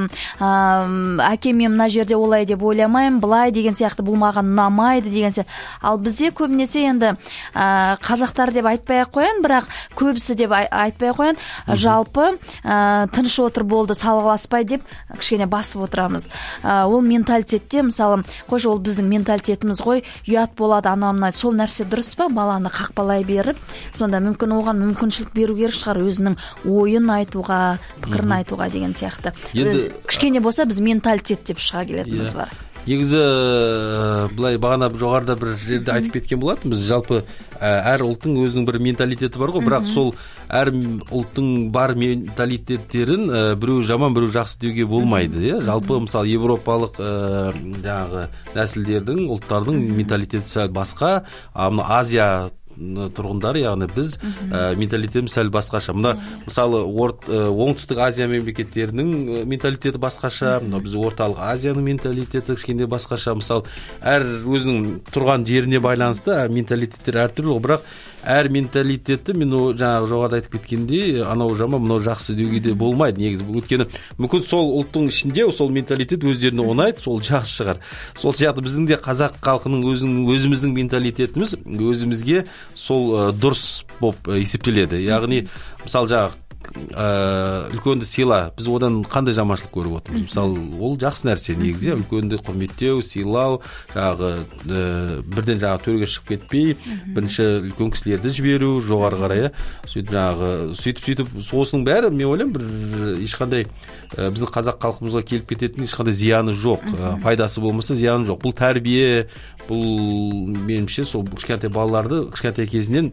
Әке, мен мына жерде олай деп ойламаймын, былай деген сияқты, бұл маған ұнамайды деген сияқты. Ал бізде көбінесе енді қазақтар деп айтпай қоян, бірақ көбісі деп айтпай қоян, жалпы тыныш отыр болды, салғыласпай деп кішкене басып отырамыз. Ол менталитетте, мысалы, қойшы, ол біздің менталитетіміз ғой, ұят болады, анау-мынау, сол нәрсе дұрыс па? Баланы қақпалай беріп, сонда мүмкін оған мүмкіншілік беру керек шығар, өзінің ойын айтуға, пікірін айтуға деген сияқты. Кішкене болса біз менталитет деп шыға келетіміз бар. Негізі былай бағана жоғарыда бір жерде айтып кеткен болатынбыз, жалпы әр ұлттың өзінің бір менталитеті бар ғой, бірақ сол әр ұлттың бар менталитеттерін біреу жаман, біреу жақсы деуге болмайды. Жалпы мысалы европалық жаңағы нәсілдердің, ұлттардың менталитеті сәл басқа, Азия тұрғындары, яғни біз менталитетіміз сәл басқаша. Мына мысалы оңтүстік Азия мемлекеттерінің менталитеті басқаша, біз орталық Азияның менталитеті кішкене басқаша. Мысалы әр өзінің тұрған жеріне байланысты менталитеттер әртүрлі, бірақ әр менталитетті мен жаңағы жоғарыда айтып кеткендей, анау жаман, мынау жақсы деуге де болмайды негізі. Өйткені мүмкін сол ұлттың ішінде сол менталитет өздеріне ұнайды, сол жақсы шығар. Сол сияқты біздің де қазақ халқының өзіміздің менталитетіміз өзімізге сол дұрыс болып есептеледі. Яғни мысалы жаңағы үлкенді сыйла, біз одан қандай жаманшылық көріп отырмыз? Мысалы, ол жақсы нәрсе негізі, үлкенді құрметтеу, сыйлау, жаңағы бірден жаңағы төрге шығып кетпей, бірінші үлкен кісілерді жіберу, жоғары қарай, сөйтіп жаңағы сөйтіп сөйтіп осының бәрі, мен ойлаймын, бір ешқандай біздің қазақ халқымызға келіп кететін ешқандай зияны жоқ, пайдасы болмаса зияны жоқ. Бұл тәрбие, бұл меніңше сол кішкентай балаларды кішкентай кезінен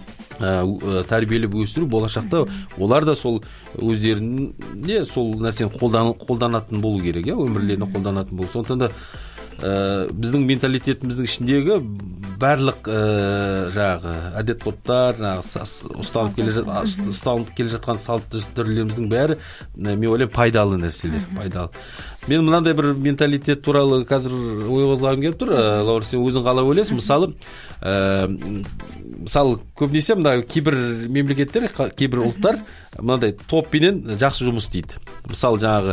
тәрбиелеп өсіру, болашақта олар да сол өздеріне сол нәрсені қолданатын болу керек, өмірлеріне қолданатын болу. Сондықтан да біздің менталитетіміздің ішіндегі барлық жаңағы әдет-ғұрыптар, ұстанып келе жатқан салт дәстүрлеріміздің бәрі, мен ойлаймын, пайдалы нәрселер, пайдалы. Мен мынандай бір менталитет туралы қазір ой қозғағым келіп тұр. Лаура, сен өзің қалай ойлайсың? Мысалы, мысалы көбінесе мына кейбір мемлекеттер, кейбір ұлттар мынандай топпенен жақсы жұмыс істейді. Мысалы жаңағы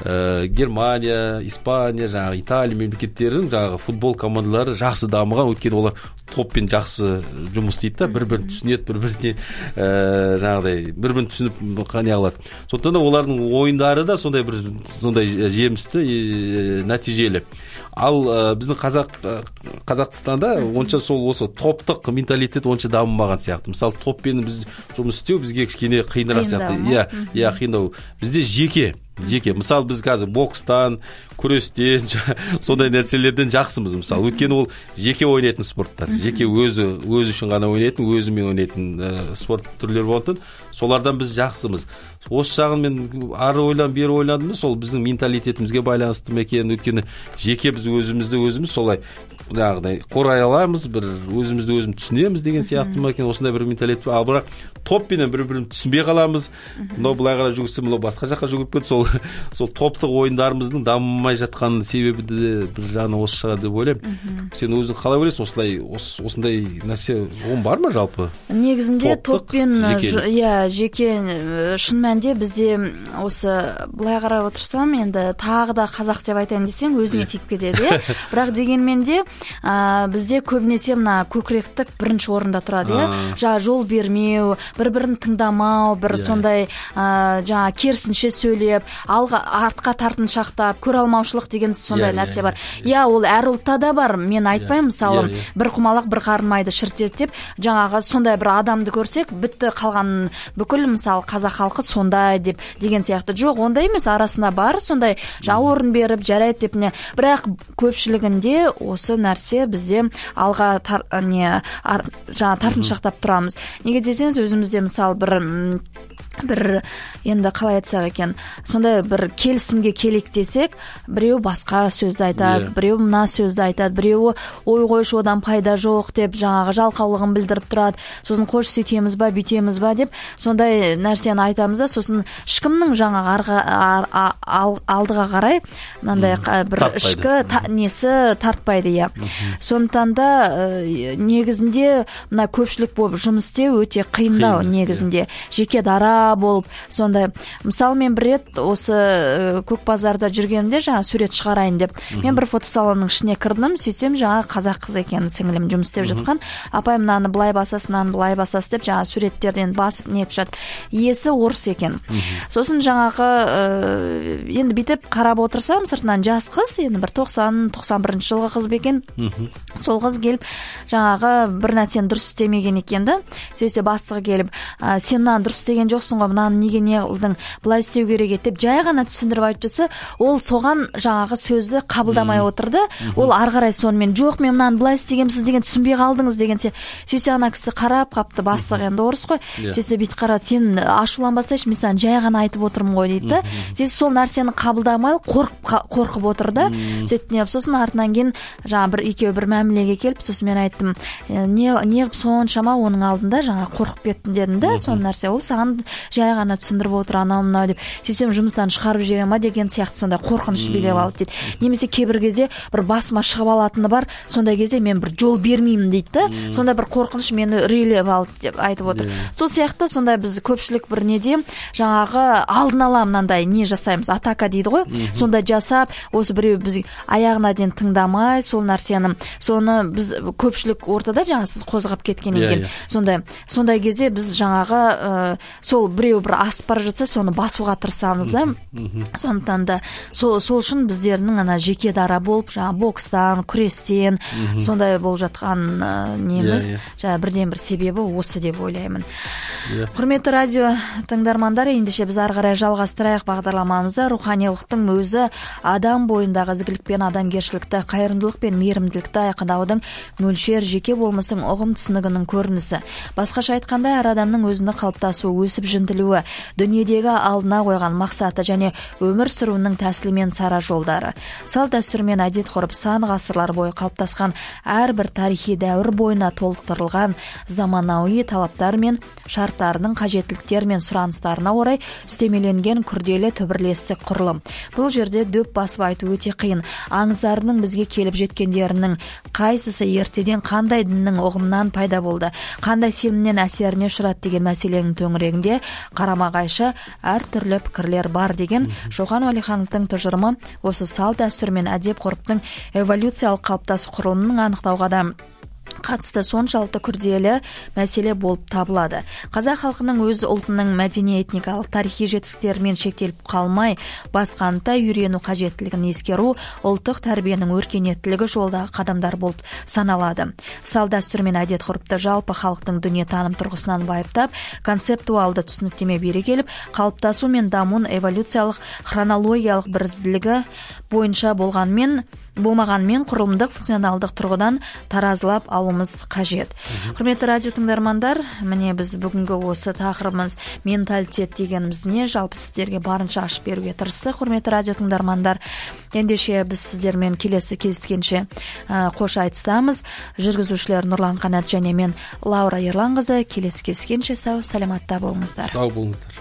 Германия, Испания, жаңағы Италия мемлекеттерінің жаңағы футбол командалары жақсы дамыған, өйткені олар топпен жақсы жұмыс істейді да, бір-бірін түсінеді, бір-біріне жаңағыдай бір-бірін түсініп қане алады. Сондықтан да олардың ойындары да сондай бір сондай жемісті, нәтижелі. Ал біздің қазақ Қазақстанда онша сол осы топтық менталитет онша дамымаған сияқты. Мысалы топпен біз жұмыс істеу бізге кішкене қиынырақ сияқты. Иә, иә, қиындау. Бізде жеке жеке. Мысалы біз қазір бокстан, күрестен, сондай нәрселерден жақсымыз мысалы. Өйткені ол жеке ойнайтын спорттар. Жеке өзі өзі үшін ғана ойнайтын, өзімен ойнайтын спорт түрлері болатын. Солардан біз жақсымыз. Осы жағын мен ары ойлан, бері ойландым, сол біздің менталитетімізге байланысты ма екен? Өйткені жеке біз өзімізді өзіміз солай жаңағыдай қорғай аламыз, бір өзімізді өзіміз түсінеміз деген сияқты ма екен? Осындай бір менталитет. Ал бірақ топпенен бір-бірін түсінбей қаламыз. Мынау былай қарай жүгірсе, мынау басқа жаққа жүгіріп кетті. Сол сол топтық ойындарымыздың дамымай жатқан себебі де бір жағынан осы шығар деп ойлаймын. Сен өзің қалай ойлайсың? Осылай осындай нәрсе он бар ма жалпы? Негізінде топпен, иә, жеке шын мәнінде бізде осы былай қарап отырсам, енді тағы да қазақ деп айтайын десең, өзіңе тиіп кетеді, иә. Бірақ дегенмен де бізде көбінесе мына көкіректік бірінші орында тұрады, иә. Жаңа жол бермеу, бір-бірін тыңдамау, бір сондай жаңа керісінше сөйлеп, алға артқа тартыншақтап, көре алмаушылық деген сондай нәрсе бар. Иә, ол әр ұлтта да бар. Мен айтпаймын, мысалы, бір құмалақ бір қармайды шіртеді деп, жаңағы сондай бір адамды көрсек, бітті қалған бүкіл мысалы қазақ халқы сондай деп деген сияқты. Жоқ, ондай емес, арасында бар сондай жаңа орын беріп жарайды деп не. Бірақ көпшілігінде осы нәрсе бізде алға тар, не жаңа тартыншақтап тұрамыз. Неге десеңіз, өзімізде мысалы бір бір енді қалай айтсақ екен, сондай сондай бір келісімге келейік десек, біреу басқа сөзді айтады, біреу мына сөзді айтады, біреуі ой қойшы одан пайда жоқ деп жаңағы жалқаулығын білдіріп тұрады. Сосын қош сөйтеміз ба, бүйтеміз ба деп сондай нәрсені айтамыз да, сосын ешкімнің жаңағы арғы ар, ал, алдыға қарай мынандай бір ішкі та, несі тартпайды, иә. Сондықтан да ә, негізінде мына көпшілік болып жұмыс істеу өте қиындау негізінде. Жеке дара болып, сондай. Мысалы, мен бір рет осы көк базарда жүргенімде жаңа сурет шығарайын деп, мен бір фотосалонның ішіне кірдім, сөйтсем жаңа қазақ қыз екен, сіңілім жұмыс істеп жатқан. Апай, мынаны былай басасыз, мынаны былай басасыз деп жаңа суреттерден басып нетіп жатыр. Иесі орыс екен. Сосын жаңағы ә, енді бүйтіп қарап отырсам, сыртынан жас қыз, енді бір тоқсан тоқсан бірінші жылғы қыз бекен. Сол қыз келіп жаңағы бір нәрсені дұрыс істемеген екен да. Сөйтсе бастығы келіп, сен мынаны дұрыс істеген жоқсың ғой, мынаны неге не қылдың, былай істеу керек еді деп жай ғана түсіндіріп айтып жатса, ол соған жаңағы сөзді қабылдамай отырды. Ол ары қарай сонымен жоқ, мен мынаны былай істегенсіз деген түсінбей қалдыңыз деген се. Сөйтсе ана кісі қарап қапты, бастығы енді орыс қой. Сөйтсе бүйтіп қарады, сен ашуланбасайшы, мен саған жай ғана айтып отырмын ғой дейді да. Сөйтсе сол нәрсені қабылдамай қорқып қорқып отырды. Сөйтті, сосын артынан кейін жаңа бір екеуі бір мәмілеге келіп, сосын мен айттым, не неғып соншама оның алдында жаңа қорқып кеттің дедім да, сон нәрсе ол саған жай ғана түсіндіріп отыр анау мынау деп. Сөйтсем жұмыстан шығарып жібере ма деген сияқты сондай қорқыныш билеп алды дейді. Немесе кейбір кезде бір басыма шығып алатыны бар, сондай кезде мен бір жол бермеймін дейді да. Сондай бір қорқыныш мені үрейлеп алды деп айтып отыр. Сол сияқты сондай біз көпшілік бір неде жаңағы алдын ала мынандай не жасаймыз, атака дейді ғой. Сондай жасап, осы біреу біз аяғына дейін тыңдамай, сол нәрсені, соны біз көпшілік ортада жаңа сіз қозғап кеткеннен кейін сондай сондай кезде біз жаңағы ә, сол біреу бір асып бара жатса, соны басуға тырысамыз да. Сондықтан да сол сол үшін біздердің ана жеке дара болып, жаңа бокстан, күрестен сондай болып жатқан ә, неміз жаңа бірден бір себебі осы деп ойлаймын. Құрметті радио тыңдармандар, ендеше біз ары қарай жалғастырайық бағдарламамызды. Руханилықтың өзі адам бойындағы ізгілік пен адамгершілікті, қайырымдылық пен мейірімділікті айқындаудың мөлшер жеке болмыстың ұғым түсінігінің көрінісі. Басқаша айтқанда, әр адамның өзіне қалыптасуы, өсіп жінтілуі, дүниедегі алдына қойған мақсаты және өмір сүруінің тәсілі мен сара жолдары. Салт дәстүр мен әдет ғұрып сан ғасырлар бойы қалыптасқан әрбір тарихи дәуір бойына толықтырылған заманауи талаптар мен шарттарының қажеттіліктер мен сұраныстарына орай үстемеленген күрделі түбірлестік құрылым. Бұл жерде дөп басып айту өте қиын. Аңыздарының бізге келіп жеткендерінің қайсысы ертеден қандай діннің ұғымынан пайда болды, қандай сенімнен әсеріне ұшырады деген мәселенің төңірегінде қарама-қайшы әртүрлі пікірлер бар деген Шоқан Уәлихановтың тұжырымы осы салт дәстүр мен әдеп ғұрыптың эволюциялық қалыптасу құрылымының анықтауға да қатысты соншалықты күрделі мәселе болып табылады. Қазақ халқының өз ұлтының мәдени этникалық тарихи жетістіктерімен шектеліп қалмай, басқанта үйрену қажеттілігін ескеру ұлттық тәрбиенің өркениеттілігі жолдағы қадамдар болып саналады. Салт дәстүр мен әдет ғұрыпты жалпы халықтың дүниетаным тұрғысынан байыптап, концептуалды түсініктеме бере келіп, қалыптасу мен дамуын эволюциялық хронологиялық бірізділігі бойынша болғанмен болмағанмен құрылымдық функционалдық тұрғыдан таразылап алуымыз қажет. Құрметті радио тыңдармандар, міне біз бүгінгі осы тақырыбымыз менталитет дегеніміз не, жалпы сіздерге барынша ашып беруге тырыстық. Құрметті радио тыңдармандар, ендеше біз сіздермен келесі кездескенше қош айтысамыз. Жүргізушілер Нұрлан Қанат және мен Лаура Ерланқызы. Келесі кездескенше сау, саламатта болыңыздар. Сау болыңыздар.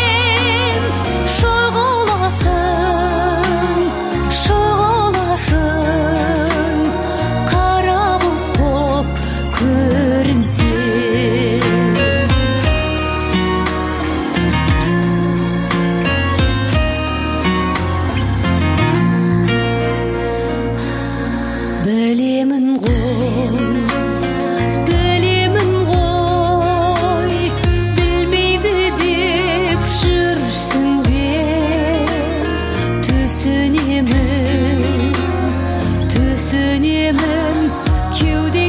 Шоғаласың, шоғаласың кеудемін кеуде